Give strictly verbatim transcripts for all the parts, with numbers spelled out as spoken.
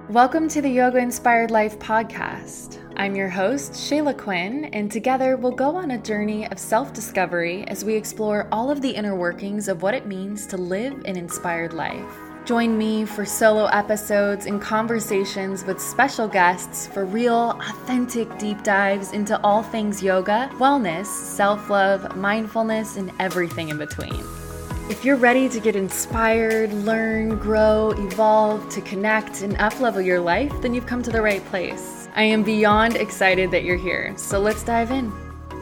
Welcome to the Yoga Inspired Life podcast. I'm your host, Shayla Quinn, and together we'll go on a journey of self-discovery as we explore all of the inner workings of what it means to live an inspired life. Join me for solo episodes and conversations with special guests for real, authentic deep dives into all things yoga, wellness, self-love, mindfulness, and everything in between. If you're ready to get inspired, learn, grow, evolve, to connect, and up-level your life, then you've come to the right place. I am beyond excited that you're here, so let's dive in.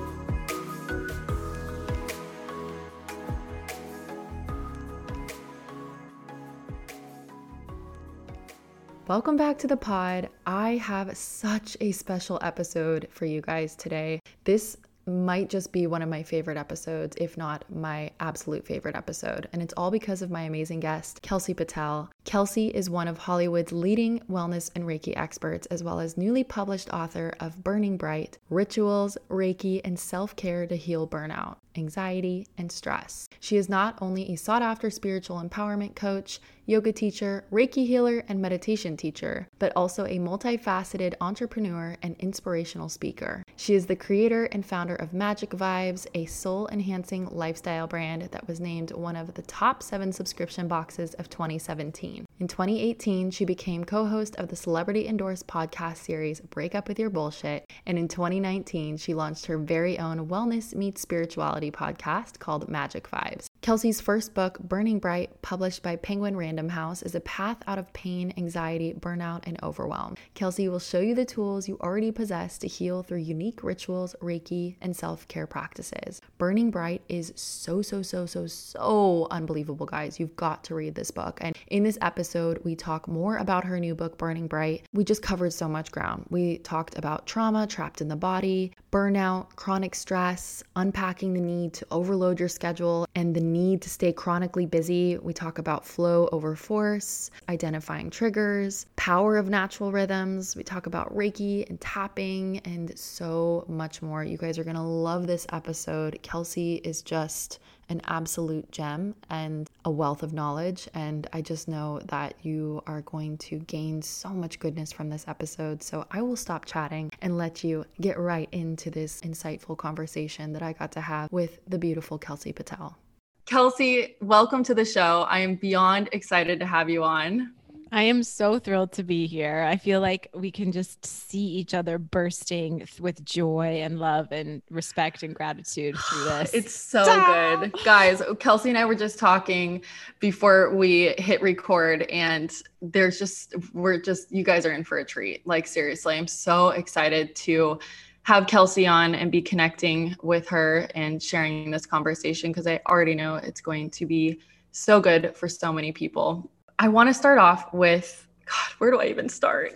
Welcome back to the pod. I have such a special episode for you guys today. This might just be one of my favorite episodes, if not my absolute favorite episode. And it's all because of my amazing guest, Kelsey Patel. Kelsey is one of Hollywood's leading wellness and Reiki experts, as well as newly published author of Burning Bright, Rituals, Reiki, and Self-Care to Heal Burnout, Anxiety, and Stress. She is not only a sought-after spiritual empowerment coach, yoga teacher, Reiki healer, and meditation teacher, but also a multifaceted entrepreneur and inspirational speaker. She is the creator and founder of Magic Vibes, a soul-enhancing lifestyle brand that was named one of the top seven subscription boxes of twenty seventeen. In twenty eighteen, she became co-host of the celebrity-endorsed podcast series Break Up With Your Bullshit, and in twenty nineteen, she launched her very own wellness meets spirituality podcast called Magic Vibes. Kelsey's first book, Burning Bright, published by Penguin Random House, is a path out of pain, anxiety, burnout, and overwhelm. Kelsey will show you the tools you already possess to heal through unique rituals, Reiki, and self-care practices. Burning Bright is so, so, so, so, so unbelievable, guys. You've got to read this book. And in this episode, we talk more about her new book, Burning Bright. We just covered so much ground. We talked about trauma trapped in the body, burnout, chronic stress, unpacking the need to overload your schedule, and the need to stay chronically busy. We talk about flow over force, identifying triggers, power of natural rhythms. We talk about Reiki and tapping and so much more. You guys are going to love this episode. Kelsey is just an absolute gem and a wealth of knowledge. And I just know that you are going to gain so much goodness from this episode. So I will stop chatting and let you get right into this insightful conversation that I got to have with the beautiful Kelsey Patel. Kelsey, welcome to the show. I am beyond excited to have you on. I am so thrilled to be here. I feel like we can just see each other bursting with joy and love and respect and gratitude through this. It's so good. Guys, Kelsey and I were just talking before we hit record, and there's just, we're just, you guys are in for a treat. Like, seriously, I'm so excited to have Kelsey on and be connecting with her and sharing this conversation, because I already know it's going to be so good for so many people. I want to start off with, God, where do I even start?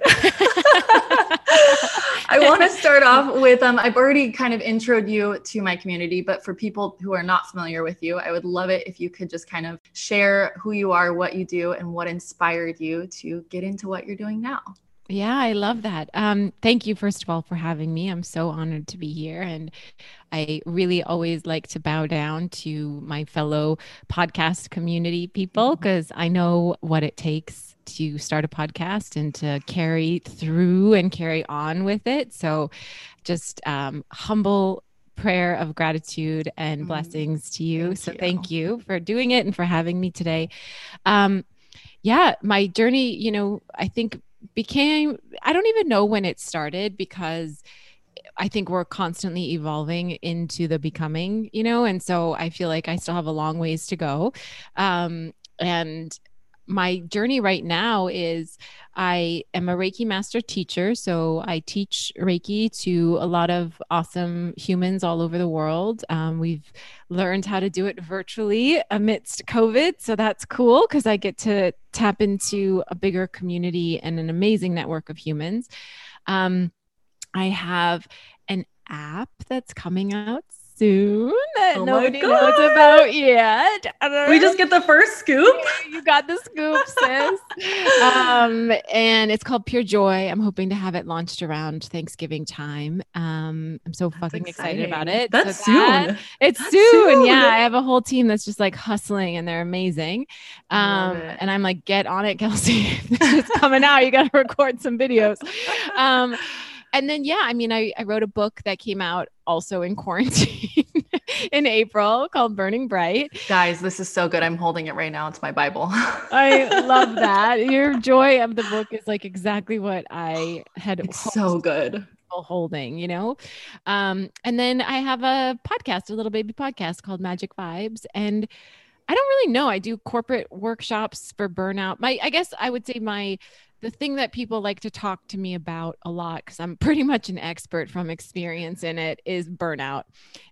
I want to start off with, um, I've already kind of introed you to my community, but for people who are not familiar with you, I would love it if you could just kind of share who you are, what you do, and what inspired you to get into what you're doing now. Yeah, I love that. Um, thank you, first of all, for having me. I'm so honored to be here. And I really always like to bow down to my fellow podcast community people, because I know what it takes to start a podcast and to carry through and carry on with it. So just um, humble prayer of gratitude and blessings to you. Thank so you. Thank you for doing it and for having me today. Um, yeah, my journey, you know, I think became, I don't even know when it started, because I think we're constantly evolving into the becoming, you know, and so I feel like I still have a long ways to go. Um, and my journey right now is I am a Reiki master teacher. So I teach Reiki to a lot of awesome humans all over the world. Um, we've learned how to do it virtually amidst COVID. So that's cool, because I get to tap into a bigger community and an amazing network of humans. Um, I have an app that's coming out soon that Oh my nobody God. knows about yet. We just get the first scoop. You got the scoop, sis. Um, and it's called Pure Joy. I'm hoping to have it launched around Thanksgiving time. Um, I'm so That's fucking excited exciting. about it. That's So that- soon. It's That's soon. soon. Yeah, I have a whole team that's just like hustling and they're amazing. Love Um, it. and I'm like, get on it, Kelsey. This is coming out. You got to record some videos. Um, and then, yeah, I mean, I, I wrote a book that came out also in quarantine in April called Burning Bright. Guys, this is so good. I'm holding it right now. It's my Bible. I love that. Your joy of the book is like exactly what I had It's so good. holding, you know? Um, and then I have a podcast, a little baby podcast called Magic Vibes. And I don't really know. I do corporate workshops for burnout. My, I guess I would say my, the thing that people like to talk to me about a lot, because I'm pretty much an expert from experience in it, is burnout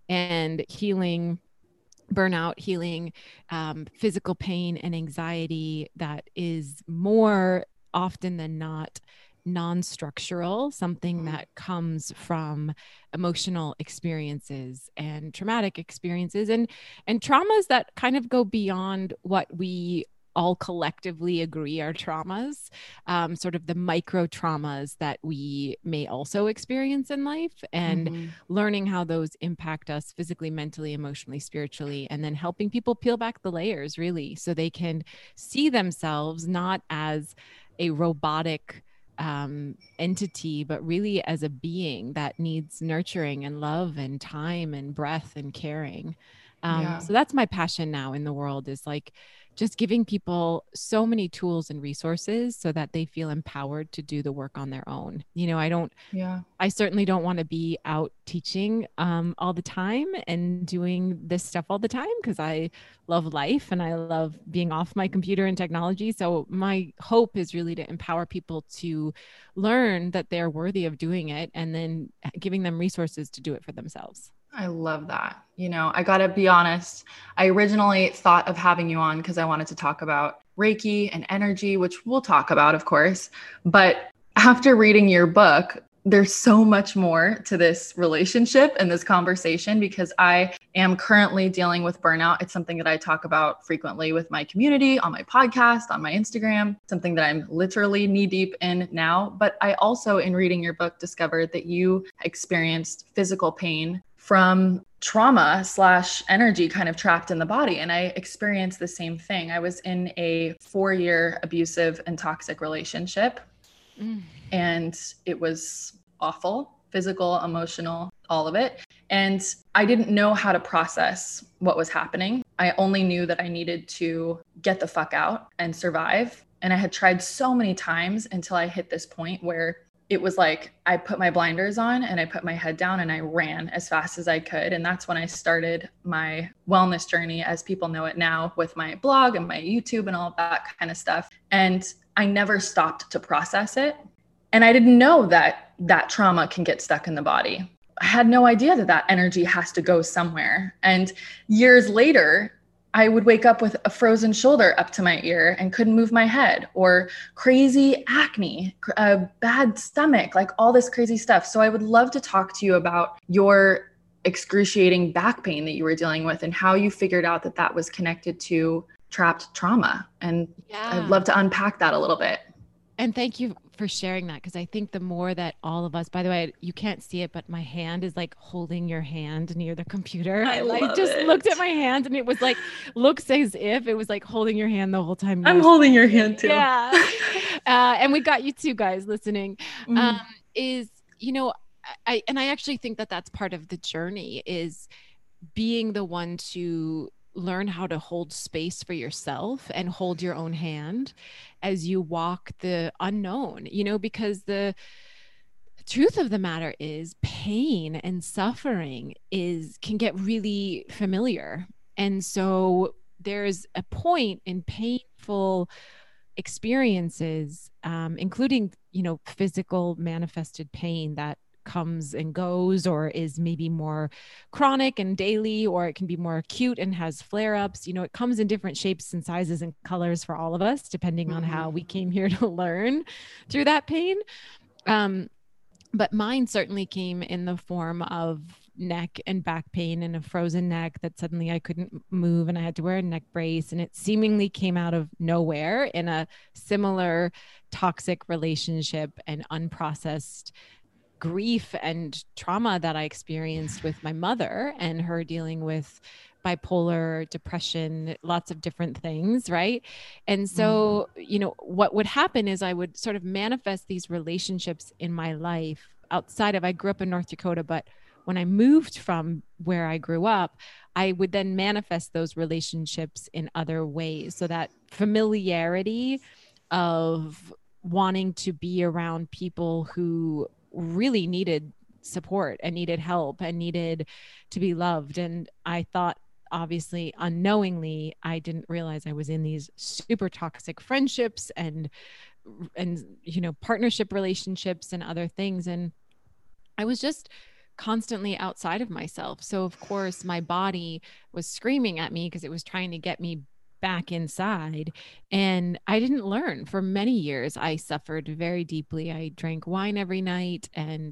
and healing, burnout, healing um, physical pain and anxiety that is more often than not non-structural, something that comes from emotional experiences and traumatic experiences and and traumas that kind of go beyond what we all collectively agree are traumas, um, sort of the micro traumas that we may also experience in life, and Mhm. learning how those impact us physically, mentally, emotionally, spiritually, and then helping people peel back the layers really so they can see themselves not as a robotic um, entity, but really as a being that needs nurturing and love and time and breath and caring. Um, Yeah. So that's my passion now in the world, is like just giving people so many tools and resources so that they feel empowered to do the work on their own. You know, I don't, Yeah. I certainly don't want to be out teaching um, all the time and doing this stuff all the time, because I love life and I love being off my computer and technology. So my hope is really to empower people to learn that they're worthy of doing it and then giving them resources to do it for themselves. I love that. You know, I got to be honest. I originally thought of having you on because I wanted to talk about Reiki and energy, which we'll talk about, of course. But after reading your book, there's so much more to this relationship and this conversation, because I am currently dealing with burnout. It's something that I talk about frequently with my community, on my podcast, on my Instagram, something that I'm literally knee deep in now. But I also, in reading your book, discovered that you experienced physical pain from trauma slash energy kind of trapped in the body. And I experienced the same thing. I was in a four-year abusive and toxic relationship. Mm. And it was awful, physical, emotional, all of it. And I didn't know how to process what was happening. I only knew that I needed to get the fuck out and survive. And I had tried so many times until I hit this point where it was like I put my blinders on and I put my head down and I ran as fast as I could. And that's when I started my wellness journey, as people know it now, with my blog and my YouTube and all of that kind of stuff. And I never stopped to process it. And I didn't know that that trauma can get stuck in the body. I had no idea that that energy has to go somewhere. And years later, I would wake up with a frozen shoulder up to my ear and couldn't move my head, or crazy acne, a bad stomach, like all this crazy stuff. So I would love to talk to you about your excruciating back pain that you were dealing with and how you figured out that that was connected to trapped trauma. And Yeah. I'd love to unpack that a little bit. And thank you for sharing that, because I think the more that all of us, by the way, you can't see it, but my hand is like holding your hand near the computer. I like love just it. looked at my hand and it was like, looks as if it was like holding your hand the whole time. I'm holding your hand too. Yeah. uh, and we got you two guys listening. Mm. Um, is, you know, I, and I actually think that that's part of the journey, is being the one to learn how to hold space for yourself and hold your own hand as you walk the unknown, you know, because the truth of the matter is pain and suffering is can get really familiar. And so there's a point in painful experiences, um, including, you know, physical manifested pain that comes and goes, or is maybe more chronic and daily, or it can be more acute and has flare-ups. You know, it comes in different shapes and sizes and colors for all of us, depending mm-hmm. on how we came here to learn through that pain. Um, but mine certainly came in the form of neck and back pain and a frozen neck that suddenly I couldn't move, and I had to wear a neck brace, and it seemingly came out of nowhere in a similar toxic relationship and unprocessed grief and trauma that I experienced with my mother and her dealing with bipolar, depression, lots of different things, right? And so, you know, what would happen is I would sort of manifest these relationships in my life outside of, I grew up in North Dakota, but when I moved from where I grew up, I would then manifest those relationships in other ways. So that familiarity of wanting to be around people who really needed support and needed help and needed to be loved. And I thought, obviously, unknowingly, I didn't realize I was in these super toxic friendships and, and, you know, partnership relationships and other things. And I was just constantly outside of myself. So of course my body was screaming at me because it was trying to get me back inside. And I didn't learn for many years. I suffered very deeply. I drank wine every night and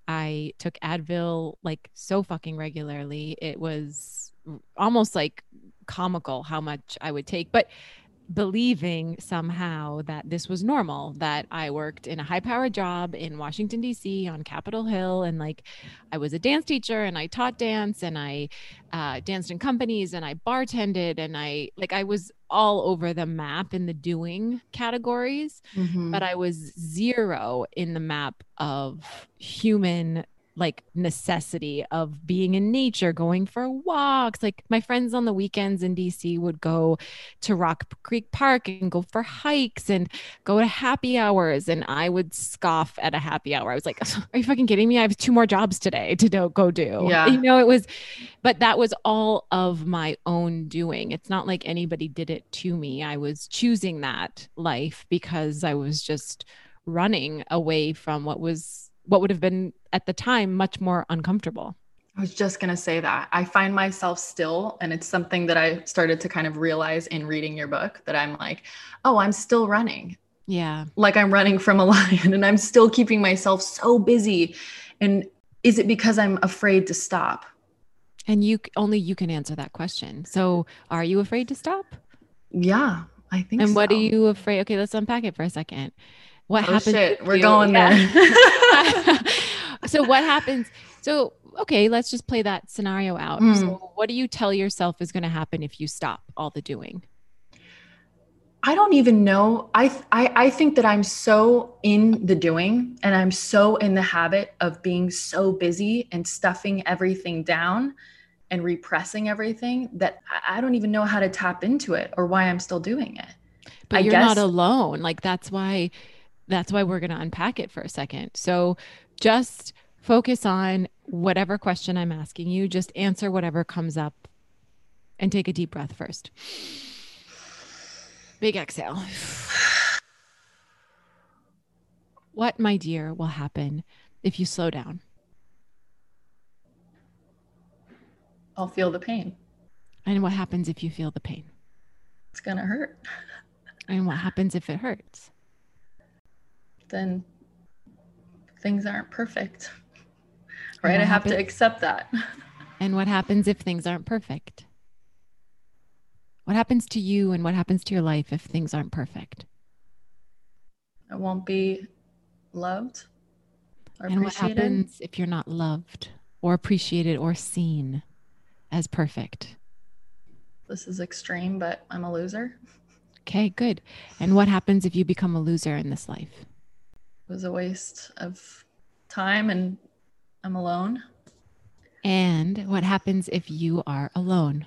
I took Advil like so fucking regularly. It was almost like comical how much I would take, but believing somehow that this was normal, that I worked in a high powered job in Washington, D C on Capitol Hill. And like, I was a dance teacher and I taught dance and I uh, danced in companies and I bartended and I like, I was all over the map in the doing categories, Mm-hmm. but I was zero in the map of human like necessity of being in nature, going for walks. Like my friends on the weekends in D C would go to Rock Creek Park and go for hikes and go to happy hours. And I would scoff at a happy hour. I was like, are you fucking kidding me? I have two more jobs today to do, go do. Yeah. You know, it was, but that was all of my own doing. It's not like anybody did it to me. I was choosing that life because I was just running away from what was what would have been at the time much more uncomfortable. I was just going to say that. I find myself still, and it's something that I started to kind of realize in reading your book, that I'm like, oh, I'm still running. Yeah. Like I'm running from a lion and I'm still keeping myself so busy. And is it because I'm afraid to stop? And you only you can answer that question. So are you afraid to stop? Yeah, I think and so. And what are you afraid? Okay, let's unpack it for a second. What oh, happens? Shit, we're you, going yeah. there. So what happens? So, okay, let's just play that scenario out. Mm. So what do you tell yourself is going to happen if you stop all the doing? I don't even know. I, I I think that I'm so in the doing and I'm so in the habit of being so busy and stuffing everything down and repressing everything that I don't even know how to tap into it or why I'm still doing it. But I you're guess- not alone. Like that's why that's why we're going to unpack it for a second. So just focus on whatever question I'm asking you. Just answer whatever comes up and take a deep breath first. Big exhale. What, my dear, will happen if you slow down? I'll feel the pain. And what happens if you feel the pain? It's going to hurt. And what happens if it hurts? Then things aren't perfect. Right? I have happens? to accept that. And what happens if things aren't perfect? What happens to you and what happens to your life if things aren't perfect? I won't be loved or and appreciated. What happens if you're not loved or appreciated or seen as perfect? This is extreme, but I'm a loser. Okay, good. And what happens if you become a loser in this life? It was a waste of time and I'm alone. And what happens if you are alone?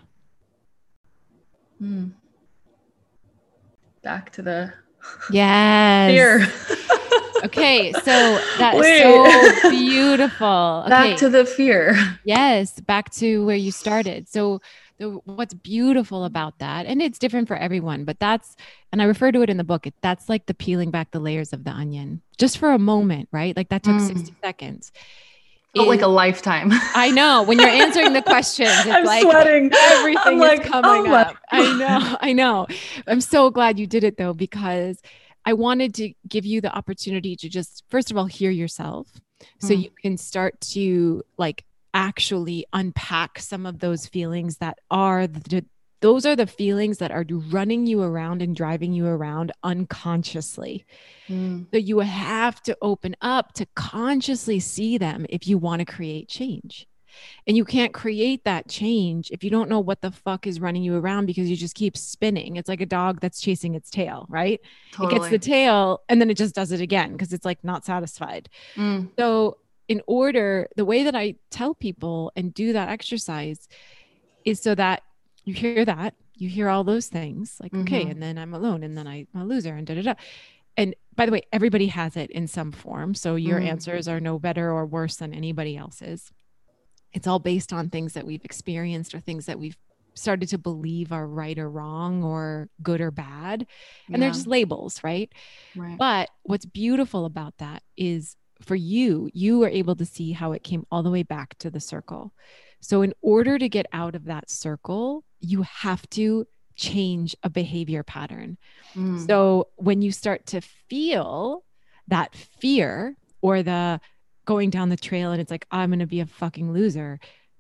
Hmm. Back to the yes. fear. Okay, so that's so beautiful. Okay. Back to the fear. Yes, back to where you started. So the, what's beautiful about that, and it's different for everyone, but that's, and I refer to it in the book, it, that's like the peeling back the layers of the onion just for a moment, right? Like that took mm. sixty seconds. Felt like a lifetime. I know. When you're answering the questions, it's I'm like sweating. everything I'm is like, coming oh up. I know. I know. I'm so glad you did it though, because I wanted to give you the opportunity to just, first of all, hear yourself. So mm. you can start to like actually unpack some of those feelings that are the, those are the feelings that are running you around and driving you around unconsciously. Mm. So you have to open up to consciously see them if you want to create change. And you can't create that change if you don't know what the fuck is running you around, because you just keep spinning. It's like a dog that's chasing its tail, right? Totally. It gets the tail and then it just does it again because it's like not satisfied. Mm. So in order, the way that I tell people and do that exercise is so that you hear that, you hear all those things like, mm-hmm. okay, and then I'm alone and then I, I'm a loser and da da da. And by the way, everybody has it in some form. So your mm. answers are no better or worse than anybody else's. It's all based on things that we've experienced or things that we've started to believe are right or wrong or good or bad. And yeah. they're just labels, right? Right? But what's beautiful about that is for you, you are able to see how it came all the way back to the circle. So in order to get out of that circle, you have to change a behavior pattern. Mm. So when you start to feel that fear or the going down the trail and it's like, I'm going to be a fucking loser,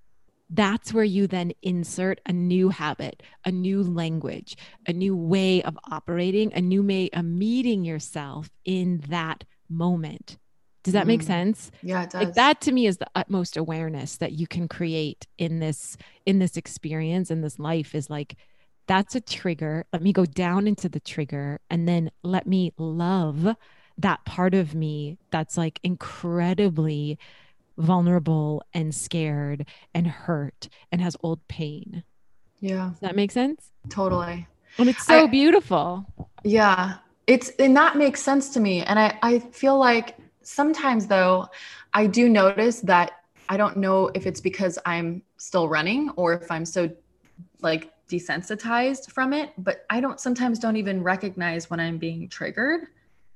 that's where you then insert a new habit, a new language, a new way of operating, a new way of meeting yourself in that moment. Does that mm. make sense? Yeah, it does. Like that to me is the utmost awareness that you can create in this, in this experience, in this life, is like, that's a trigger. Let me go down into the trigger and then let me love that part of me that's like incredibly vulnerable and scared and hurt and has old pain. Yeah. Does that make sense? Totally. And it's so I, beautiful. Yeah. It's, and that makes sense to me. And I, I feel like sometimes though, I do notice that I don't know if it's because I'm still running or if I'm so like desensitized from it, but I don't sometimes don't even recognize when I'm being triggered.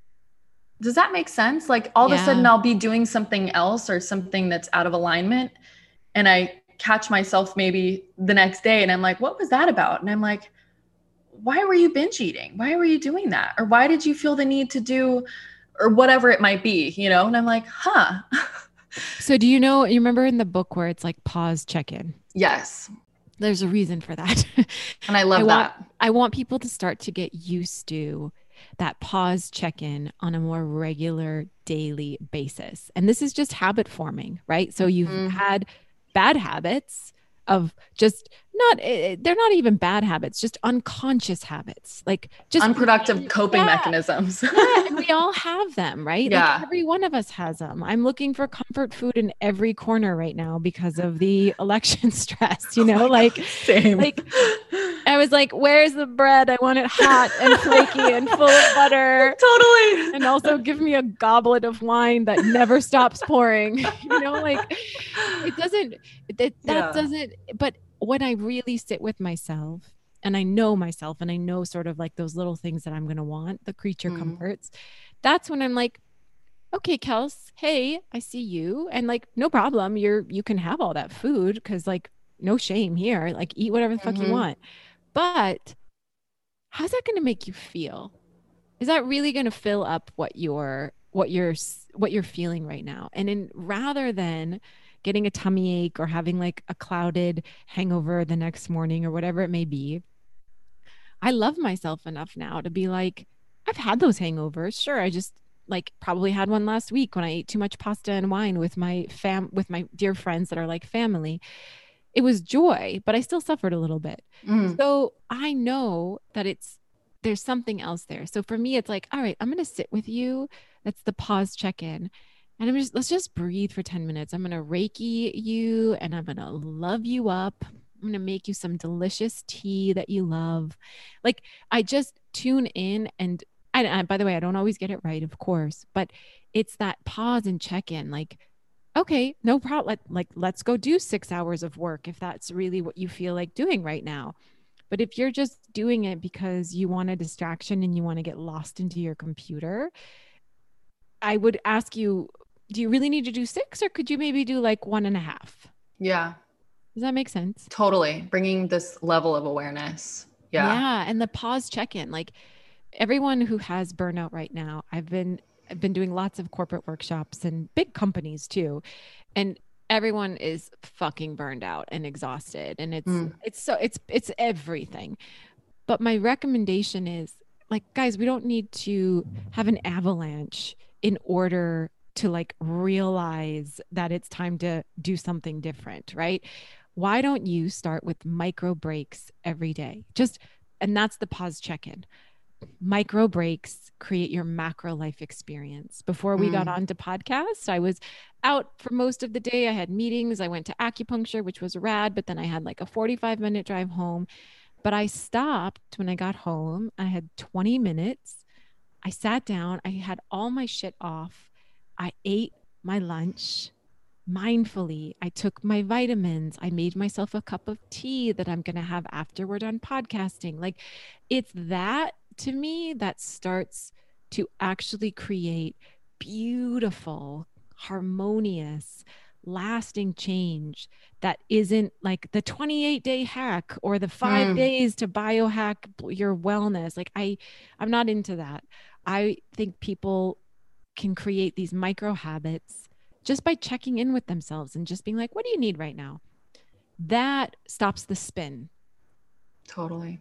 Does that make sense? Like all yeah. of a sudden I'll be doing something else or something that's out of alignment. And I catch myself maybe the next day and I'm like, what was that about? And I'm like, why were you binge eating? Why were you doing that? Or why did you feel the need to do, or whatever it might be, you know? And I'm like, huh. So do you know, you remember in the book where it's like pause, check in? Yes. There's a reason for that. And I love I that. Want, I want people to start to get used to that pause check-in on a more regular daily basis. And this is just habit forming, right? So you've mm-hmm. had bad habits of just not, they're not even bad habits, just unconscious habits, like just unproductive coping yeah, mechanisms. yeah, and we all have them, right? Yeah. Like every one of us has them. I'm looking for comfort food in every corner right now because of the election stress, you know, oh like, same. like I was like, where's the bread? I want it hot and flaky and full of butter. Totally. And also give me a goblet of wine that never stops pouring, you know, like it doesn't, that, that yeah. doesn't, but when I really sit with myself and I know myself and I know sort of like those little things that I'm going to want, the creature mm. comforts, that's when I'm like, okay, Kels, hey, I see you. And like, no problem. You're, you can have all that food. Cause like no shame here, like eat whatever the fuck mm-hmm. you want. But how's that going to make you feel? Is that really going to fill up what you're, what you're, what you're feeling right now? And in rather than getting a tummy ache or having like a clouded hangover the next morning or whatever it may be, I love myself enough now to be like, I've had those hangovers. Sure. I just like probably had one last week when I ate too much pasta and wine with my fam, with my dear friends that are like family. It was joy, but I still suffered a little bit. Mm. So I know that it's, there's something else there. So for me, it's like, all right, I'm going to sit with you. That's the pause check-in. And I'm just, let's just breathe for ten minutes. I'm going to Reiki you and I'm going to love you up. I'm going to make you some delicious tea that you love. Like I just tune in and, and, and by the way, I don't always get it right, of course, but it's that pause and check in. Like, okay, no problem. Let, like, let's go do six hours of work if that's really what you feel like doing right now. But if you're just doing it because you want a distraction and you want to get lost into your computer, I would ask you, do you really need to do six or could you maybe do like one and a half? Yeah. Does that make sense? Totally. Bringing this level of awareness. Yeah. Yeah. And the pause check-in, like everyone who has burnout right now, I've been, I've been doing lots of corporate workshops and big companies too. And everyone is fucking burned out and exhausted, and it's Mm. it's so it's it's everything. But my recommendation is, like, guys, we don't need to have an avalanche in order to like realize that it's time to do something different, right? Why don't you start with micro breaks every day? Just, and that's the pause check-in. Micro breaks create your macro life experience. Before we got Mm. on to podcast, I was out for most of the day. I had meetings. I went to acupuncture, which was rad, but then I had like a forty-five minute drive home. But I stopped when I got home. I had twenty minutes. I sat down. I had all my shit off. I ate my lunch mindfully. I took my vitamins. I made myself a cup of tea that I'm going to have after we're done podcasting. Like, it's that to me that starts to actually create beautiful, harmonious, lasting change that isn't like the twenty-eight day hack or the five Mm. days to biohack your wellness. Like, I, I'm not into that. I think people can create these micro habits just by checking in with themselves and just being like, what do you need right now? That stops the spin. Totally.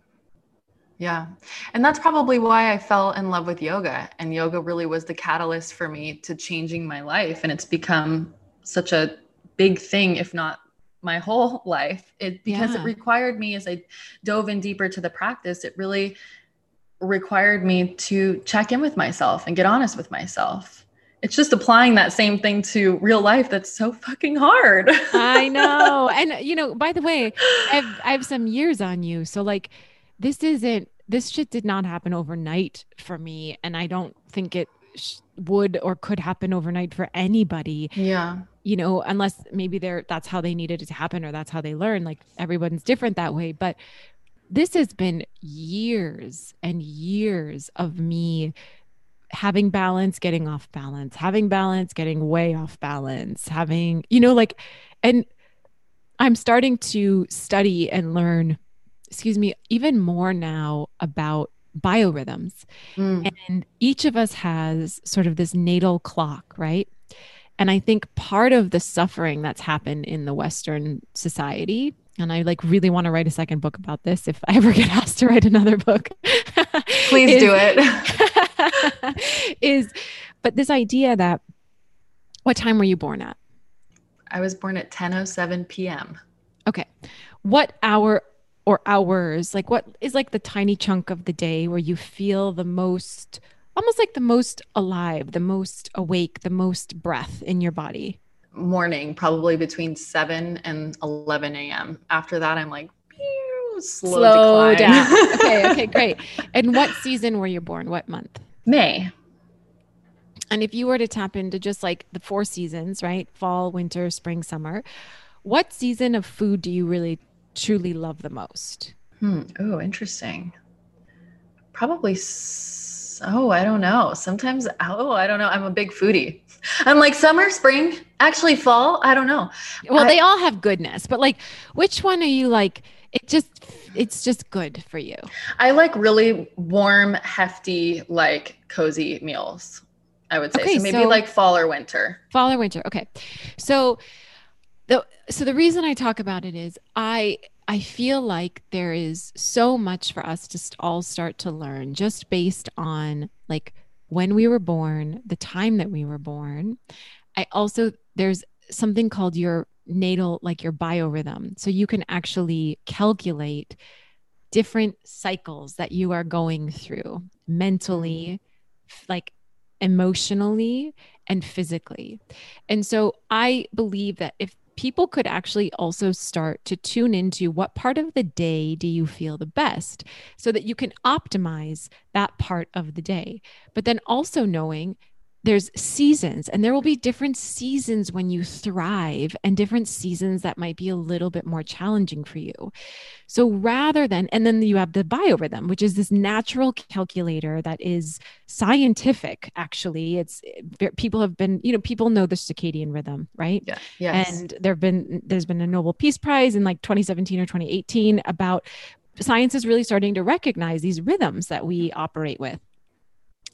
Yeah. And that's probably why I fell in love with yoga. And yoga really was the catalyst for me to changing my life. And it's become such a big thing, if not my whole life. It because Yeah. it required me, as I dove in deeper to the practice, it really required me to check in with myself and get honest with myself. It's just applying that same thing to real life that's so fucking hard. I know. And, you know, by the way, I have, I have some years on you. So like, this isn't, this shit did not happen overnight for me. And I don't think it sh- would or could happen overnight for anybody, Yeah. you know, unless maybe they're, that's how they needed it to happen or that's how they learn. Like, everyone's different that way. But this has been years and years of me having balance, getting off balance, having balance, getting way off balance, having, you know, like, and I'm starting to study and learn, excuse me, even more now about biorhythms. Mm. And each of us has sort of this natal clock, right? And I think part of the suffering that's happened in the Western society, and I like really want to write a second book about this if I ever get asked to write another book. Please is, do it. is, but this idea that, what time were you born at? I was born at ten oh seven p.m. Okay. What hour or hours, like what is like the tiny chunk of the day where you feel the most, almost like the most alive, the most awake, the most breath in your body? Morning, probably between seven and eleven a.m. After that, I'm like, pew, slow, Slow decline. down. Okay. Okay. Great. And what season were you born? What month? May. And if you were to tap into just like the four seasons, right? Fall, winter, spring, summer, what season of food do you really truly love the most? Hmm. Oh, interesting. Probably. S- oh, I don't know. Sometimes, oh, I don't know. I'm a big foodie. I'm like summer, spring, actually fall. I don't know. Well, I- they all have goodness, but like, which one are you like, it just, it's just good for you? I like really warm, hefty, like cozy meals, I would say. Okay, so maybe so- like fall or winter. Fall or winter. Okay. So the, so the reason I talk about it is I, I feel like there is so much for us to st- all start to learn just based on like when we were born, the time that we were born. I also, there's something called your natal, like your biorhythm. So you can actually calculate different cycles that you are going through mentally, like emotionally and physically. And so I believe that if people could actually also start to tune into what part of the day do you feel the best so that you can optimize that part of the day. But then also knowing there's seasons and there will be different seasons when you thrive and different seasons that might be a little bit more challenging for you. So rather than, and then you have the biorhythm, which is this natural calculator that is scientific. Actually, it's people have been, you know, people know the circadian rhythm, right? Yeah. Yes. And there've been, there's been a Nobel Peace Prize in like twenty seventeen or twenty eighteen about science is really starting to recognize these rhythms that we operate with.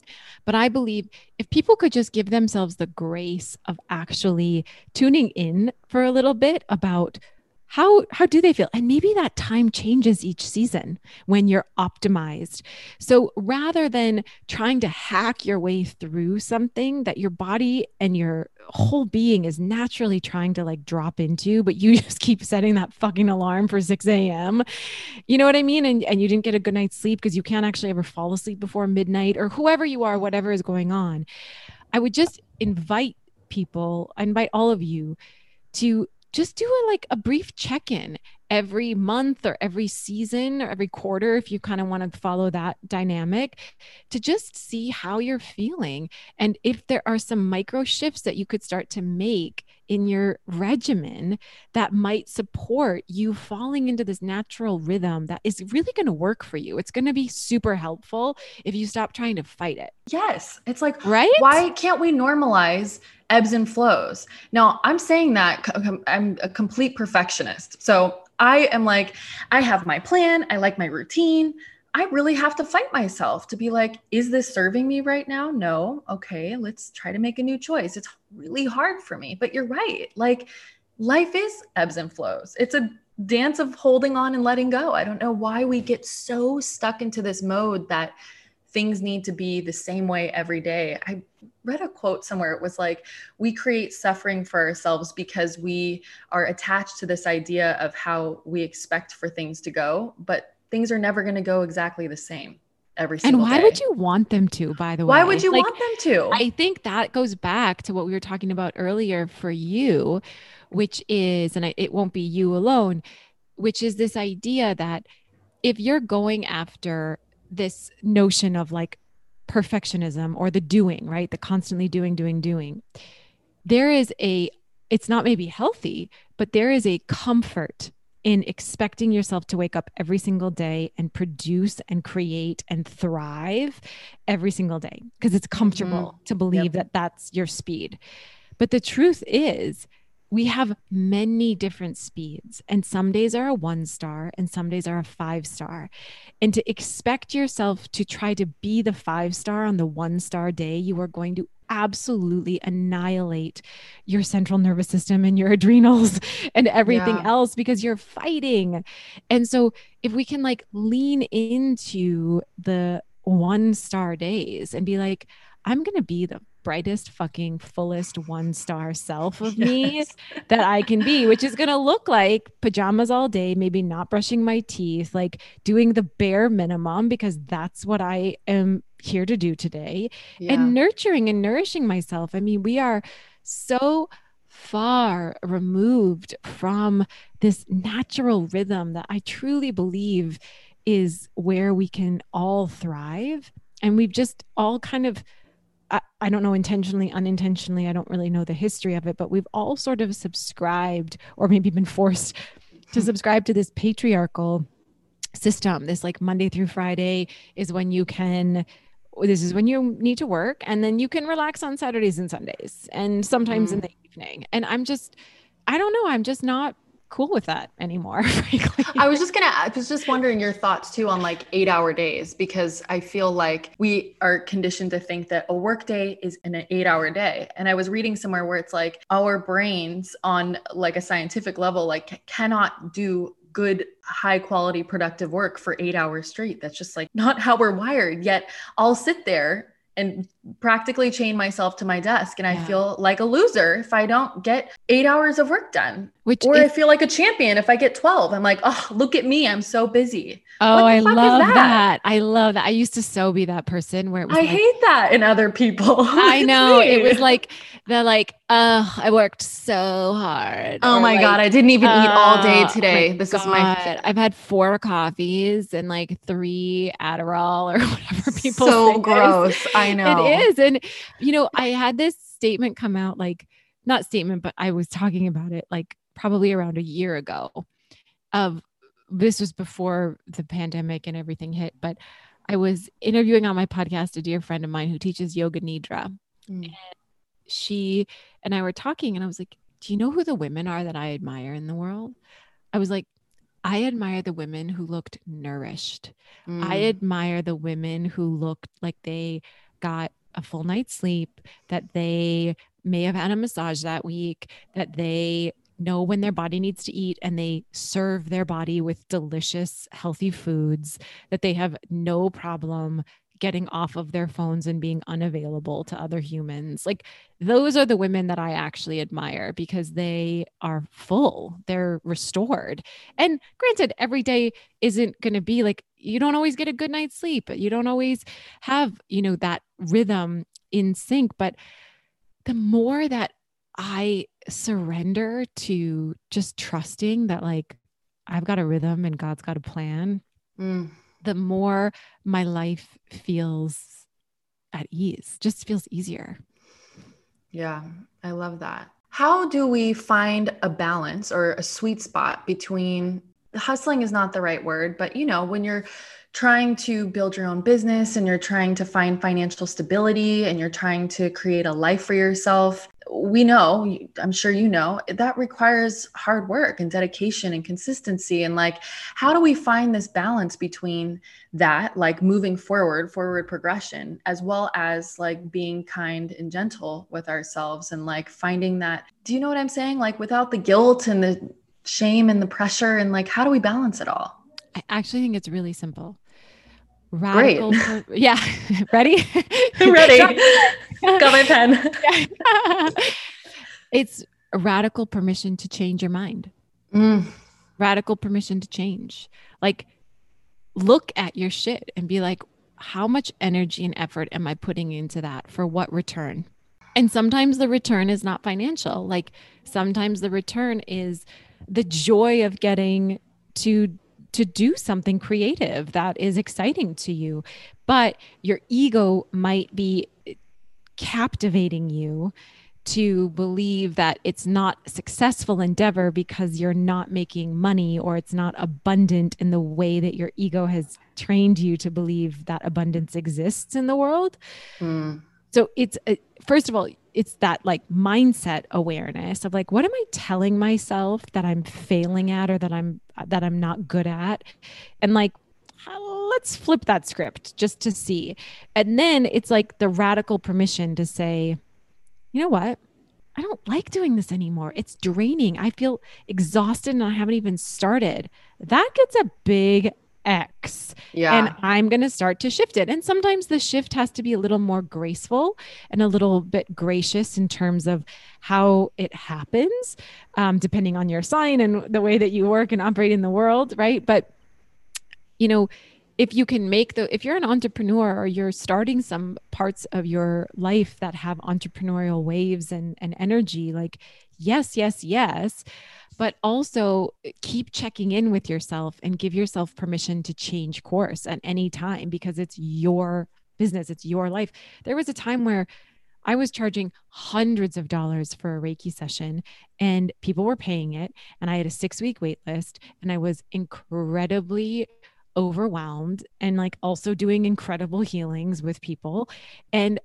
But I believe if people could just give themselves the grace of actually tuning in for a little bit about how how do they feel? And maybe that time changes each season when you're optimized. So rather than trying to hack your way through something that your body and your whole being is naturally trying to like drop into, but you just keep setting that fucking alarm for six a.m. You know what I mean? And and you didn't get a good night's sleep because you can't actually ever fall asleep before midnight, or whoever you are, whatever is going on. I would just invite people, I invite all of you to just do a, like a brief check-in every month or every season or every quarter, if you kind of want to follow that dynamic, to just see how you're feeling. And if there are some micro shifts that you could start to make in your regimen that might support you falling into this natural rhythm that is really going to work for you. It's going to be super helpful if you stop trying to fight it. Yes. It's like, right? Why can't we normalize ebbs and flows? Now, I'm saying that I'm a complete perfectionist. So I am like, I have my plan. I like my routine. I really have to fight myself to be like, is this serving me right now? No. Okay, let's try to make a new choice. It's really hard for me, but you're right. Like, life is ebbs and flows. It's a dance of holding on and letting go. I don't know why we get so stuck into this mode that things need to be the same way every day. I read a quote somewhere. It was like, we create suffering for ourselves because we are attached to this idea of how we expect for things to go, but things are never going to go exactly the same every single day. And why day. would you want them to, by the way? Why would you like, want them to? I think that goes back to what we were talking about earlier for you, which is, and I, it won't be you alone, which is this idea that if you're going after this notion of like perfectionism or the doing, right? The constantly doing, doing, doing, there is a, it's not maybe healthy, but there is a comfort in expecting yourself to wake up every single day and produce and create and thrive every single day because it's comfortable mm-hmm. to believe yep. that that's your speed. But the truth is, we have many different speeds, and some days are a one star and some days are a five star. And to expect yourself to try to be the five star on the one star day, you are going to absolutely annihilate your central nervous system and your adrenals and everything yeah. else because you're fighting. And so if we can like lean into the one star days and be like, I'm going to be the brightest fucking fullest one star self of me yes. that I can be, which is going to look like pajamas all day, maybe not brushing my teeth, like doing the bare minimum because that's what I am here to do today yeah. and nurturing and nourishing myself. I mean, we are so far removed from this natural rhythm that I truly believe is where we can all thrive. And we've just all kind of I, I don't know, intentionally, unintentionally, I don't really know the history of it, but we've all sort of subscribed or maybe been forced to subscribe to this patriarchal system. This like Monday through Friday is when you can, this is when you need to work, and then you can relax on Saturdays and Sundays and sometimes mm. in the evening. And I'm just, I don't know, I'm just not cool with that anymore, frankly. I was just gonna, I was just wondering your thoughts too on like eight hour days, because I feel like we are conditioned to think that a work day is an eight hour day. And I was reading somewhere where it's like our brains on like a scientific level, like cannot do good, high quality, productive work for eight hours straight. That's just like not how we're wired. Yet I'll sit there and practically chain myself to my desk. And I yeah. feel like a loser if I don't get eight hours of work done. Which or if, I feel like a champion if I get twelve. I'm like, oh, look at me. I'm so busy. Oh, I love that? that. I love that. I used to so be that person where it was I like, hate that in other people. I know. It was like, they're like, oh, I worked so hard. Oh or my like, God. I didn't even eat all day today. Oh this God. is my, I've had four coffees and like three Adderall or whatever people so say. gross. I know. It is. And, you know, I had this statement come out, like not statement, but I was talking about it like probably around a year ago of, this was before the pandemic and everything hit, but I was interviewing on my podcast a dear friend of mine who teaches yoga nidra. Mm. And she and I were talking and I was like, do you know who the women are that I admire in the world? I was like, I admire the women who looked nourished. Mm. I admire the women who looked like they got a full night's sleep, that they may have had a massage that week, that they know when their body needs to eat and they serve their body with delicious, healthy foods, that they have no problem getting off of their phones and being unavailable to other humans. Like those are the women that I actually admire because they are full, they're restored. And granted, every day isn't going to be like, you don't always get a good night's sleep. You don't always have, you know, that rhythm in sync. But the more that I surrender to just trusting that like, I've got a rhythm and God's got a plan, mm. the more my life feels at ease, just feels easier. Yeah, I love that. How do we find a balance or a sweet spot between hustling is not the right word, but you know, when you're trying to build your own business and you're trying to find financial stability and you're trying to create a life for yourself, we know, I'm sure you know, that requires hard work and dedication and consistency. And like, how do we find this balance between that, like moving forward, forward progression, as well as like being kind and gentle with ourselves and like finding that, do you know what I'm saying? Like without the guilt and the shame and the pressure and like, how do we balance it all? I actually think it's really simple. Radical. Great. Per- yeah. Ready? Ready. Got my pen. It's a radical permission to change your mind. Mm. Radical permission to change. Like look at your shit and be like, how much energy and effort am I putting into that? For what return? And sometimes the return is not financial. Like sometimes the return is the joy of getting to to do something creative that is exciting to you, but your ego might be captivating you to believe that it's not a successful endeavor because you're not making money or it's not abundant in the way that your ego has trained you to believe that abundance exists in the world. Mm. So it's, a, first of all, it's that like mindset awareness of like, what am I telling myself that I'm failing at or that I'm, that I'm not good at? And like, let's flip that script just to see. And then it's like the radical permission to say, you know what? I don't like doing this anymore. It's draining. I feel exhausted and I haven't even started. That gets a big X. Yeah. And I'm going to start to shift it. And sometimes the shift has to be a little more graceful and a little bit gracious in terms of how it happens, um, depending on your sign and the way that you work and operate in the world. Right. But, you know, if you can make the, if you're an entrepreneur or you're starting some parts of your life that have entrepreneurial waves and, and energy, like, yes, yes, yes. But also keep checking in with yourself and give yourself permission to change course at any time because it's your business. It's your life. There was a time where I was charging hundreds of dollars for a Reiki session and people were paying it. And I had a six week wait list and I was incredibly overwhelmed and like also doing incredible healings with people. And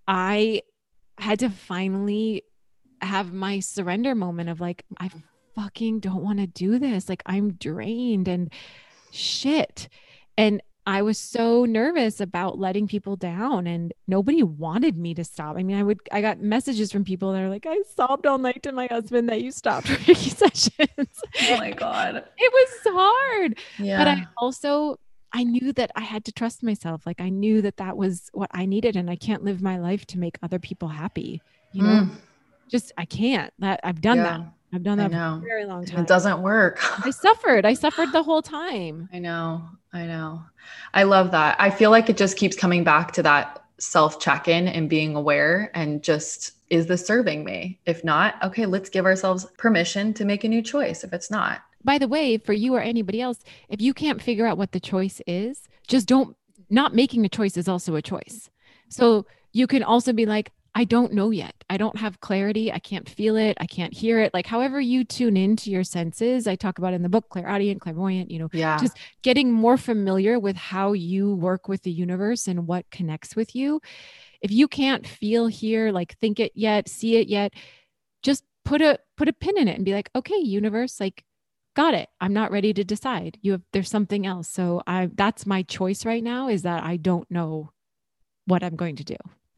I had to finally have my surrender moment of like, I fucking don't want to do this. Like I'm drained and shit. And I was so nervous about letting people down and nobody wanted me to stop. I mean, I would, I got messages from people that are like, I sobbed all night to my husband that you stopped Reiki sessions. Oh my God. It was hard. Yeah. But I also, I knew that I had to trust myself. Like I knew that that was what I needed and I can't live my life to make other people happy. You know, mm. just, I can't. That I've done yeah. that. I've done that for a very long time. It doesn't work. I suffered. I suffered the whole time. I know. I know. I love that. I feel like it just keeps coming back to that self check-in and being aware and just, is this serving me? If not, okay, let's give ourselves permission to make a new choice if it's not. By the way, for you or anybody else, if you can't figure out what the choice is, just don't, not making a choice is also a choice. So you can also be like, I don't know yet. I don't have clarity. I can't feel it. I can't hear it. Like however you tune into your senses, I talk about in the book, clairaudient, clairvoyant, you know, yeah. just getting more familiar with how you work with the universe and what connects with you. If you can't feel, hear, like think it yet, see it yet, just put a, put a pin in it and be like, okay, universe, like, got it. I'm not ready to decide. You have, there's something else. So I, that's my choice right now is that I don't know what I'm going to do.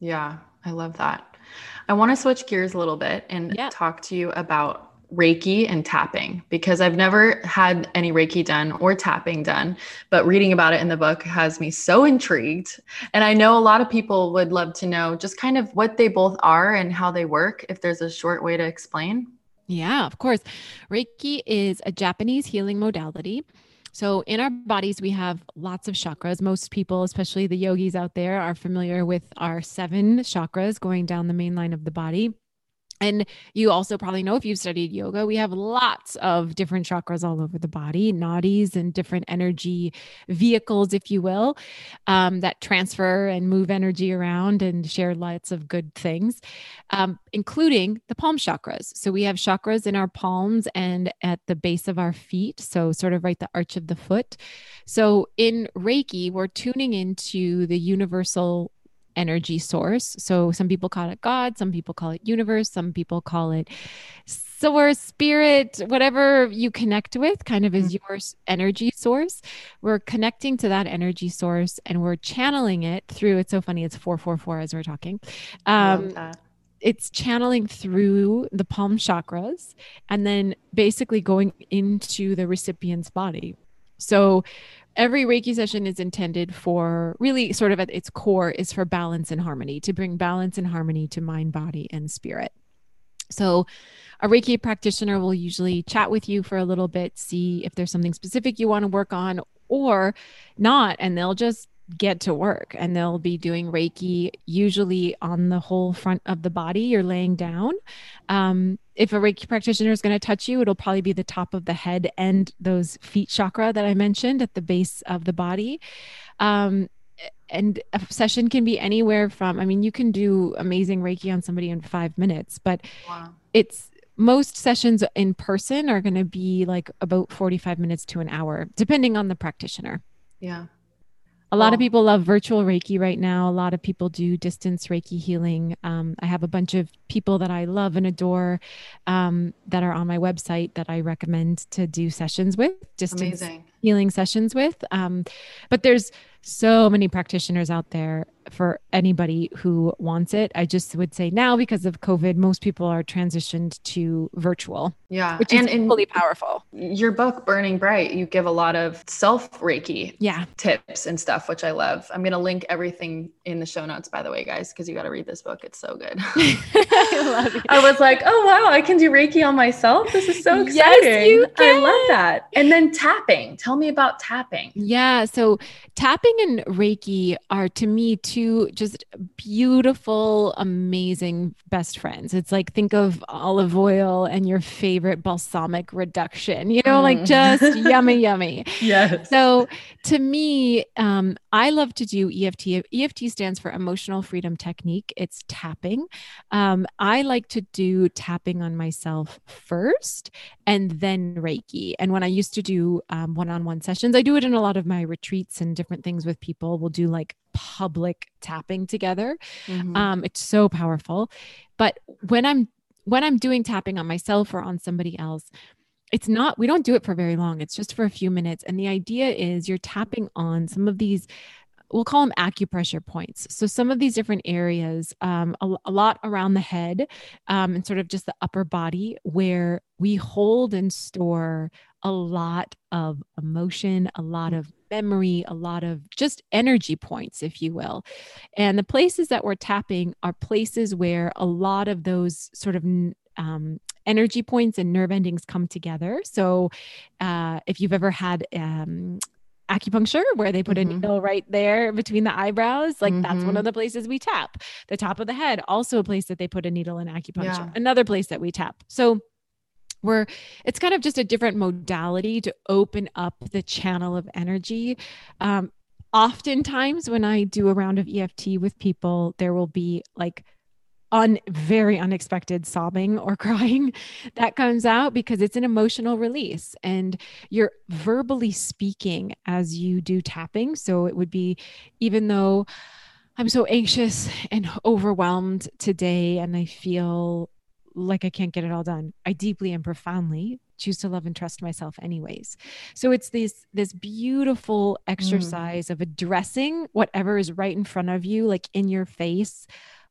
Yeah, I love that. I want to switch gears a little bit and Yeah. talk to you about Reiki and tapping, because I've never had any Reiki done or tapping done, but reading about it in the book has me so intrigued. And I know a lot of people would love to know just kind of what they both are and how they work, if there's a short way to explain. Yeah, of course. Reiki is a Japanese healing modality. So, in our bodies, we have lots of chakras. Most people, especially the yogis out there, are familiar with our seven chakras going down the main line of the body. And you also probably know, if you've studied yoga, we have lots of different chakras all over the body, nadis and different energy vehicles, if you will, um, that transfer and move energy around and share lots of good things, um, including the palm chakras. So we have chakras in our palms and at the base of our feet. So sort of right the arch of the foot. So in Reiki, we're tuning into the universal energy source. So some people call it God, some people call it universe, some people call it source, spirit, whatever you connect with kind of is your energy source. We're connecting to that energy source and we're channeling it through, it's so funny, it's four four four as we're talking. Um, Love that. It's channeling through the palm chakras and then basically going into the recipient's body. So every Reiki session is intended for, really sort of at its core, is for balance and harmony, to bring balance and harmony to mind, body, and spirit. So a Reiki practitioner will usually chat with you for a little bit, see if there's something specific you want to work on or not, and they'll just get to work and they'll be doing Reiki usually on the whole front of the body. You're laying down. Um, if a Reiki practitioner is going to touch you, it'll probably be the top of the head and those feet chakra that I mentioned at the base of the body. Um, and a session can be anywhere from, I mean, you can do amazing Reiki on somebody in five minutes, but Wow. it's, most sessions in person are going to be like about forty-five minutes to an hour, depending on the practitioner. Yeah. A lot Well, of people love virtual Reiki right now. A lot of people do distance Reiki healing. Um, I have a bunch of people that I love and adore um, that are on my website that I recommend to do sessions with, distance amazing. healing sessions with. Um, but there's so many practitioners out there for anybody who wants it. I just would say now, because of COVID, most people are transitioned to virtual, Yeah. which And is in equally powerful. your book, Burning Bright, you give a lot of self Reiki Yeah. tips and stuff, which I love. I'm going to link everything in the show notes, by the way, guys, because you got to read this book. It's so good. I love it. I was like, oh, wow, I can do Reiki on myself. This is so exciting. Yes, you I love can. that. And then tapping. Tell me about tapping. Yeah. So tapping and Reiki are, to me, two just beautiful, amazing best friends. It's like, think of olive oil and your favorite balsamic reduction, you know, like Mm. just yummy, yummy. Yes. So to me, um, I love to do E F T. E F T stands for Emotional Freedom Technique. It's tapping. Um, I like to do tapping on myself first and then Reiki. And when I used to do um, one-on-one sessions, I do it in a lot of my retreats and different things with people. We'll do like public tapping together. Mhm. Um, it's so powerful. But when I'm when I'm doing tapping on myself or on somebody else, it's not, we don't do it for very long. It's just for a few minutes. And the idea is you're tapping on some of these, we'll call them acupressure points. So some of these different areas, um, a, a lot around the head, um, and sort of just the upper body, where we hold and store a lot of emotion, a lot of memory, a lot of just energy points, if you will. And the places that we're tapping are places where a lot of those sort of um, energy points and nerve endings come together. So uh, if you've ever had um, acupuncture where they put Mhm. a needle right there between the eyebrows, like that's one Mhm. of the places we tap. The top of the head, also a place that they put a needle in acupuncture. Yeah. Another place that we tap. So we're, it's kind of just a different modality to open up the channel of energy. Um, oftentimes when I do a round of E F T with people, there will be like un very unexpected sobbing or crying that comes out because it's an emotional release and you're verbally speaking as you do tapping. So it would be, even though I'm so anxious and overwhelmed today and I feel like I can't get it all done, I deeply and profoundly choose to love and trust myself anyways. So it's this this beautiful exercise of addressing whatever is right in front of you, like in your face,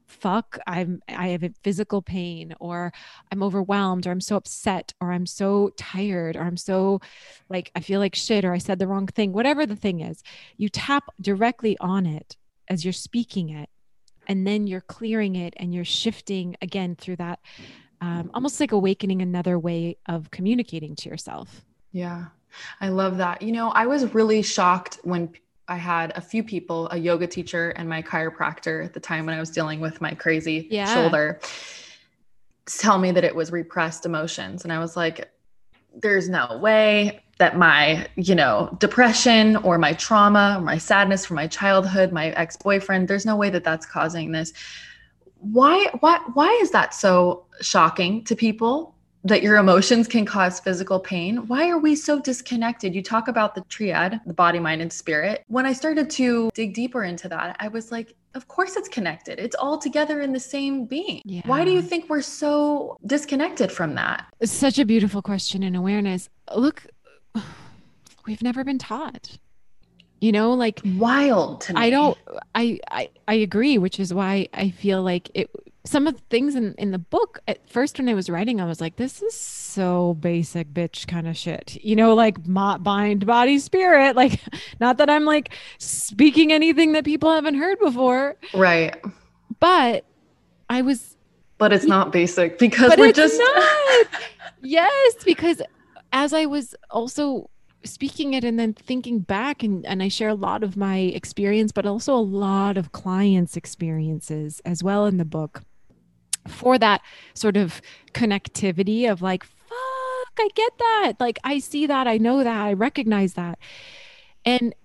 fuck, I'm, I have a physical pain, or I'm overwhelmed, or I'm so upset, or I'm so tired, or I'm so like, I feel like shit, or I said the wrong thing, whatever the thing is, you tap directly on it as you're speaking it. And then you're clearing it and you're shifting again through that, um, almost like awakening another way of communicating to yourself. Yeah, I love that. You know, I was really shocked when I had a few people, a yoga teacher and my chiropractor at the time when I was dealing with my crazy Yeah. shoulder, tell me that it was repressed emotions. And I was like, there's no way that my, you know, depression or my trauma or my sadness from my childhood, my ex-boyfriend, there's no way that that's causing this. Why, why, why is that so shocking to people that your emotions can cause physical pain? Why are we so disconnected? You talk about the triad, the body, mind, and spirit. When I started to dig deeper into that, I was like, of course it's connected. It's all together in the same being. Yeah. Why do you think we're so disconnected from that? It's such a beautiful question and awareness. Look, we've never been taught, you know, like wild to me. I don't, I, I, I agree, which is why I feel like it, some of the things in, in the book at first, when I was writing, I was like, this is so basic bitch kind of shit, you know, like mind, body, spirit, like not that I'm like speaking anything that people haven't heard before. Right. But I was, but it's not basic because but we're it's just, not. Yes. Because as I was also speaking it and then thinking back, and, and I share a lot of my experience, but also a lot of clients' experiences as well in the book, for that sort of connectivity of like, fuck, I get that. Like, I see that. I know that. I recognize that. And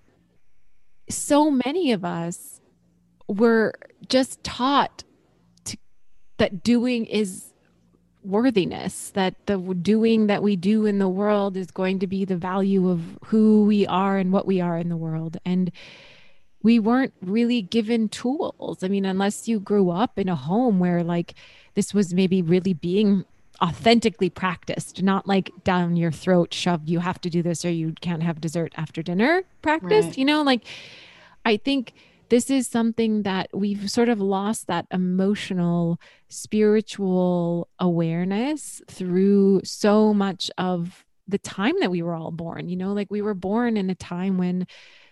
so many of us were just taught to, that doing is worthiness, that the doing that we do in the world is going to be the value of who we are and what we are in the world. And we weren't really given tools. I mean, unless you grew up in a home where like this was maybe really being authentically practiced, not like down your throat shoved, you have to do this or you can't have dessert after dinner practiced, right. You know, like I think this is something that we've sort of lost, that emotional, spiritual awareness through so much of the time that we were all born. You know, like we were born in a time when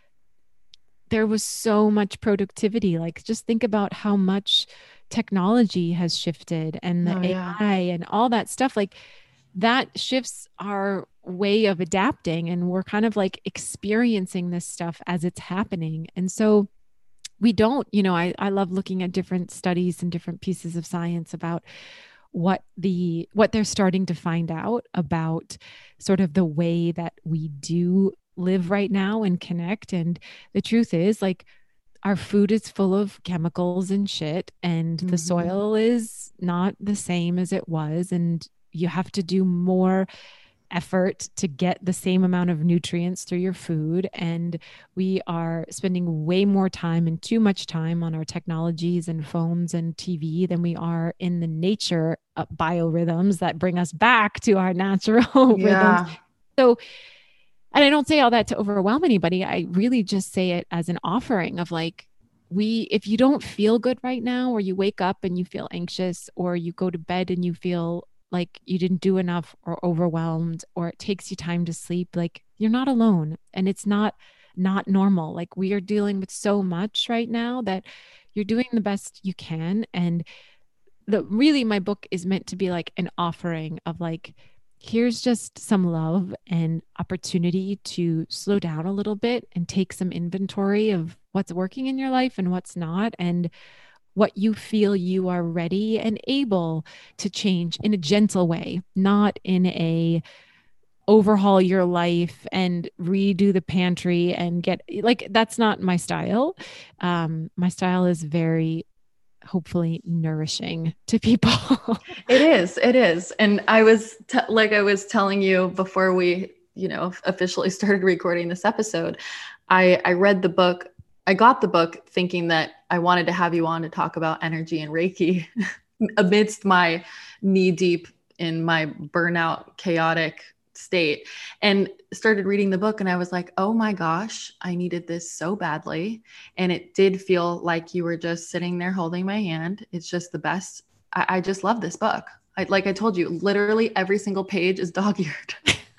there was so much productivity. Like just think about how much technology has shifted and the Oh, yeah. A I and all that stuff. Like that shifts our way of adapting, and we're kind of like experiencing this stuff as it's happening. And so we don't, you know, I, I love looking at different studies and different pieces of science about what the, what they're starting to find out about sort of the way that we do live right now and connect. And the truth is, like, our food is full of chemicals and shit, and mm-hmm. the soil is not the same as it was. And you have to do more effort to get the same amount of nutrients through your food. And we are spending way more time and too much time on our technologies and phones and T V than we are in the nature of biorhythms that bring us back to our natural yeah. rhythms. So, and I don't say all that to overwhelm anybody. I really just say it as an offering of like, we, if you don't feel good right now, or you wake up and you feel anxious, or you go to bed and you feel like you didn't do enough or overwhelmed, or it takes you time to sleep, like you're not alone, and it's not, not normal. Like we are dealing with so much right now that you're doing the best you can. And the really, my book is meant to be like an offering of like, here's just some love and opportunity to slow down a little bit and take some inventory of what's working in your life and what's not, and what you feel you are ready and able to change in a gentle way, not in a overhaul your life and redo the pantry and get like, that's not my style. Um, my style is very hopefully nourishing to people. It is, it is. And I was t- like, I was telling you before we, you know, officially started recording this episode, I, I read the book. I got the book thinking that I wanted to have you on to talk about energy and Reiki amidst my knee deep in my burnout, chaotic state, and started reading the book. And I was like, oh my gosh, I needed this so badly. And it did feel like you were just sitting there holding my hand. It's just the best. I, I just love this book. I, like I told you, literally every single page is dog-eared.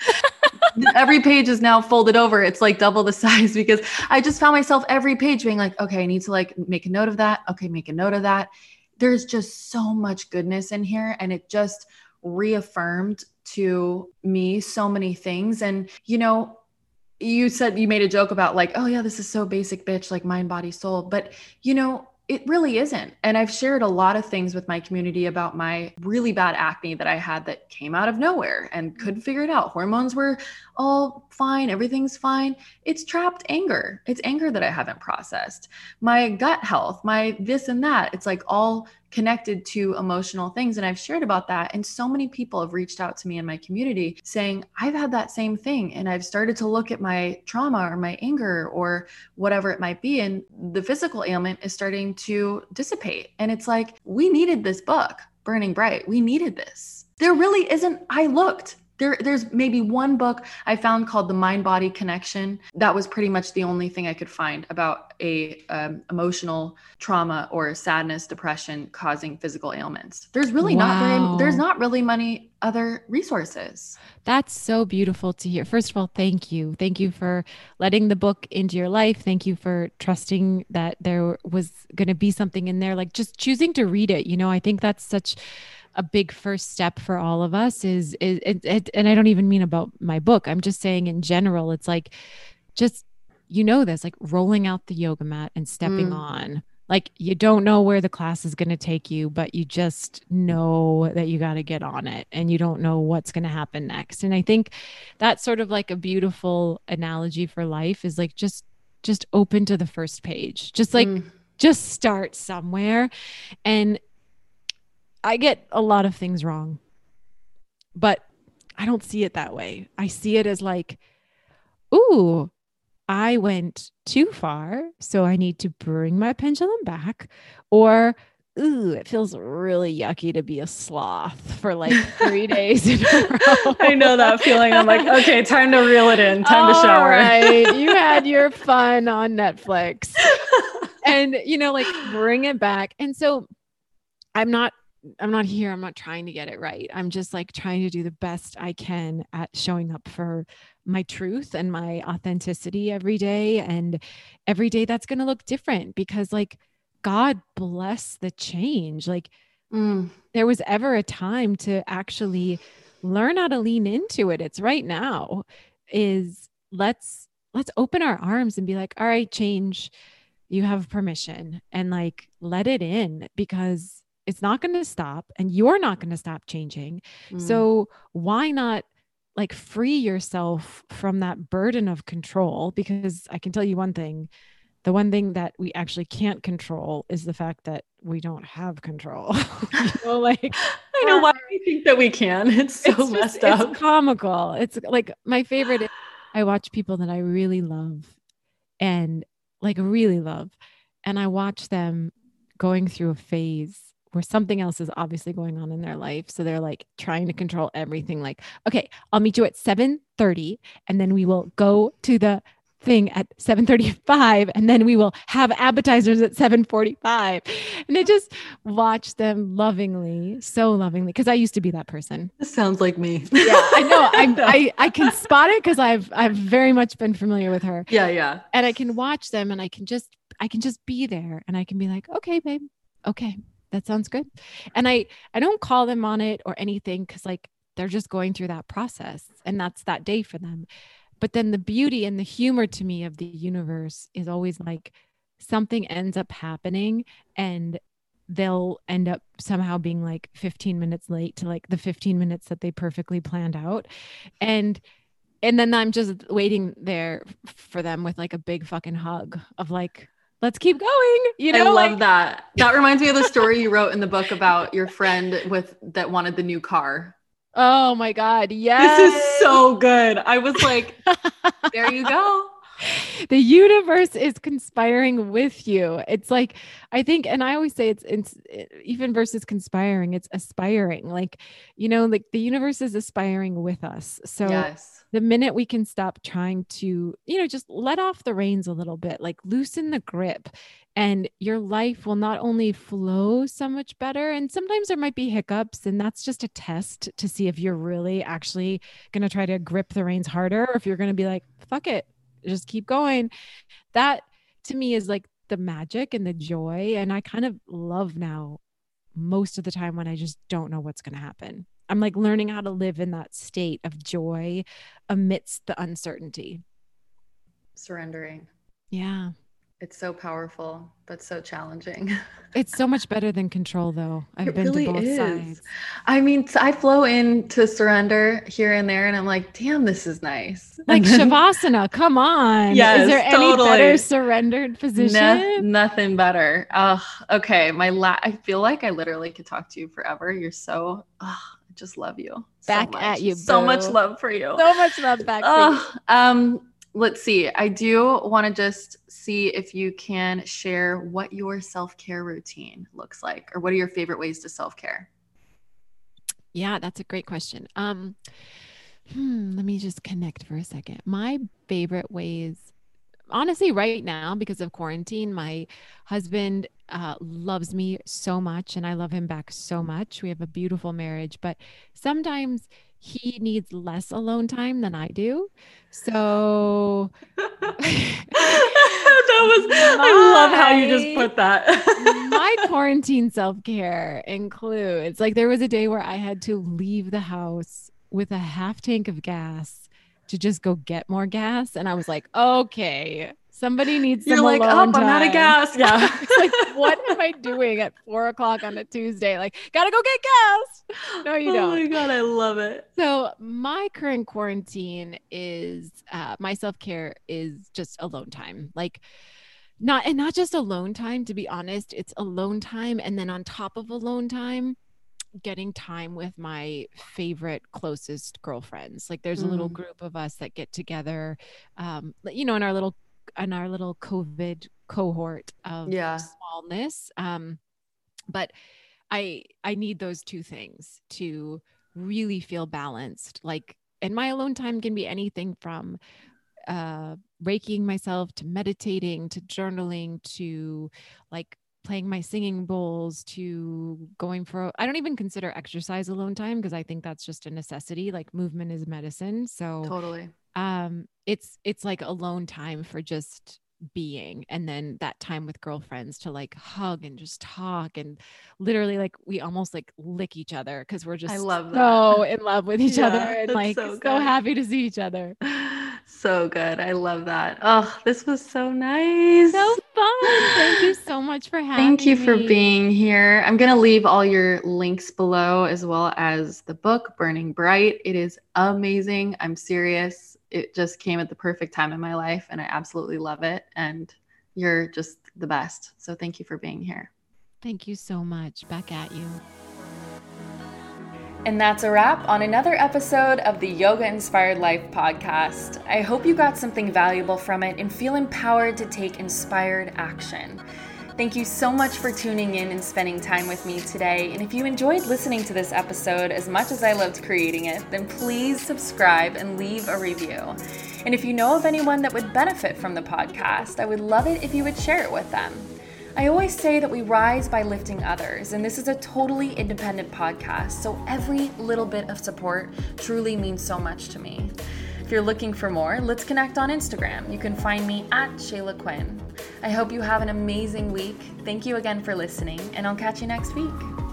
Every page is now folded over. It's like double the size, because I just found myself every page being like, okay, I need to like make a note of that. Okay, make a note of that. There's just so much goodness in here. And it just reaffirmed to me so many things. And, you know, you said, you made a joke about like, oh yeah, this is so basic bitch, like mind, body, soul. But, you know, it really isn't. And I've shared a lot of things with my community about my really bad acne that I had that came out of nowhere and couldn't figure it out. Hormones were all fine. Everything's fine. It's trapped anger. It's anger that I haven't processed. My gut health, my this and that. It's like all connected to emotional things. And I've shared about that. And so many people have reached out to me in my community saying, I've had that same thing. And I've started to look at my trauma or my anger or whatever it might be. And the physical ailment is starting to dissipate. And it's like, we needed this book, Burning Bright. We needed this. There really isn't. I looked. There, there's maybe one book I found called The Mind-Body Connection. That was pretty much the only thing I could find about a um, emotional trauma or sadness, depression causing physical ailments. There's really Wow. not very, there's not really many other resources. That's so beautiful to hear. First of all, thank you. Thank you for letting the book into your life. Thank you for trusting that there was going to be something in there, like just choosing to read it. You know, I think that's such a big first step for all of us is, is it, it, and I don't even mean about my book. I'm just saying in general, it's like, just, you know, this like rolling out the yoga mat and stepping Mm. on, like, you don't know where the class is going to take you, but you just know that you got to get on it and you don't know what's going to happen next. And I think that's sort of like a beautiful analogy for life is like, just, just open to the first page, just like, Mm. just start somewhere. And I get a lot of things wrong, but I don't see it that way. I see it as like, ooh, I went too far, so I need to bring my pendulum back. Or, ooh, it feels really yucky to be a sloth for like three days in a row. I know that feeling. I'm like, okay, time to reel it in. Time to All shower. right. You had your fun on Netflix. And, you know, like bring it back. And so I'm not I'm not here. I'm not trying to get it right. I'm just like trying to do the best I can at showing up for my truth and my authenticity every day. And every day that's going to look different because like God bless the change. Like Mm. there was ever a time to actually learn how to lean into it. It's right now is let's, let's open our arms and be like, all right, change, you have permission and like, let it in because it's not going to stop and you're not going to stop changing. Mm. So why not like free yourself from that burden of control? Because I can tell you one thing, the one thing that we actually can't control is the fact that we don't have control. You know, like I know why we think that we can. It's so it's just- messed up. It's comical. It's like my favorite is I watch people that I really love and like really love. And I watch them going through a phase where something else is obviously going on in their life. So they're like trying to control everything. Like, okay, I'll meet you at seven thirty and then we will go to the thing at seven thirty-five and then we will have appetizers at seven forty-five. And I just watch them lovingly, so lovingly, because I used to be that person. This sounds like me. Yeah, I know. I, I, I can spot it because I've, I've very much been familiar with her. Yeah, yeah. And I can watch them and I can just, I can just be there and I can be like, okay, babe. Okay. That sounds good. And I, I don't call them on it or anything because like they're just going through that process and that's that day for them. But then the beauty and the humor to me of the universe is always like something ends up happening and they'll end up somehow being like fifteen minutes late to like the fifteen minutes that they perfectly planned out. And and then I'm just waiting there for them with like a big fucking hug of like, let's keep going. You know, I love like, that. That reminds me of the story you wrote in the book about your friend with that wanted the new car. oh my God. Yes. This is so good. I was like, there you go. The universe is conspiring with you. It's like, I think, and I always say it's, it's even versus conspiring, it's aspiring. Like, you know, like the universe is aspiring with us. So Yes. the minute we can stop trying to, you know, just let off the reins a little bit, like loosen the grip, and your life will not only flow so much better. And sometimes there might be hiccups, and that's just a test to see if you're really actually going to try to grip the reins harder, or if you're going to be like, fuck it, just keep going. That to me is like the magic and the joy. And I kind of love now most of the time when I just don't know what's going to happen. I'm like learning how to live in that state of joy amidst the uncertainty. Surrendering. Yeah. It's so powerful, but so challenging. It's so much better than control, though. I've It been really to both is. sides. I mean, I flow into surrender here and there, and I'm like, damn, this is nice. Like And then- Shavasana, come on. Yes, is there any totally. better surrendered position? No- nothing better. Oh, okay. My la- I feel like I literally could talk to you forever. You're so, oh, I just love you. So Back much. at you, So boo. much love for you. So much love back for you. Oh, um, let's see. I do want to just see if you can share what your self-care routine looks like, or what are your favorite ways to self-care? Yeah, that's a great question. Um, hmm, let me just connect for a second. My favorite ways, honestly, right now, because of quarantine, my husband uh, loves me so much, and I love him back so much. We have a beautiful marriage, but sometimes he needs less alone time than I do. So That was, I love how you just put that. my quarantine self-care includes, like, there was a day where I had to leave the house with a half tank of gas to just go get more gas. And I was like, okay, somebody needs some You're like, alone oh, I'm out of time. gas. Yeah. It's like, what am I doing at four o'clock on a Tuesday? Like, gotta go get gas. No, you Oh don't. my God, I love it. So my current quarantine is, uh, my self-care is just alone time. Like, not, and not just alone time, to be honest, it's alone time. And then on top of alone time, getting time with my favorite closest girlfriends. Like, there's a little Mm. group of us that get together, um, you know, in our little, in our little COVID cohort of Yeah. smallness. Um, but I, I need those two things to really feel balanced. Like, and my alone time can be anything from uh, raking myself to meditating, to journaling, to like playing my singing bowls, to going for, I don't even consider exercise alone time, because I think that's just a necessity. Like, movement is medicine. So Totally. um, it's, it's like alone time for just being, and then that time with girlfriends to like hug and just talk, and literally like we almost like lick each other because we're just I love that. so in love with each Yeah, other, and that's like so so, good. happy to see each other. So good. I love that. Oh, this was so nice. So fun. Thank you so much for having Thank you for me. being here. I'm going to leave all your links below, as well as the book, Burning Bright. It is amazing. I'm serious. It just came at the perfect time in my life, and I absolutely love it. And you're just the best. So thank you for being here. Thank you so much. Back at you. And that's a wrap on another episode of the Yoga Inspired Life podcast. I hope you got something valuable from it and feel empowered to take inspired action. Thank you so much for tuning in and spending time with me today. And if you enjoyed listening to this episode as much as I loved creating it, then please subscribe and leave a review. And if you know of anyone that would benefit from the podcast, I would love it if you would share it with them. I always say that we rise by lifting others, and this is a totally independent podcast, so every little bit of support truly means so much to me. If you're looking for more, let's connect on Instagram. You can find me at Shayla Quinn. I hope you have an amazing week. Thank you again for listening, and I'll catch you next week.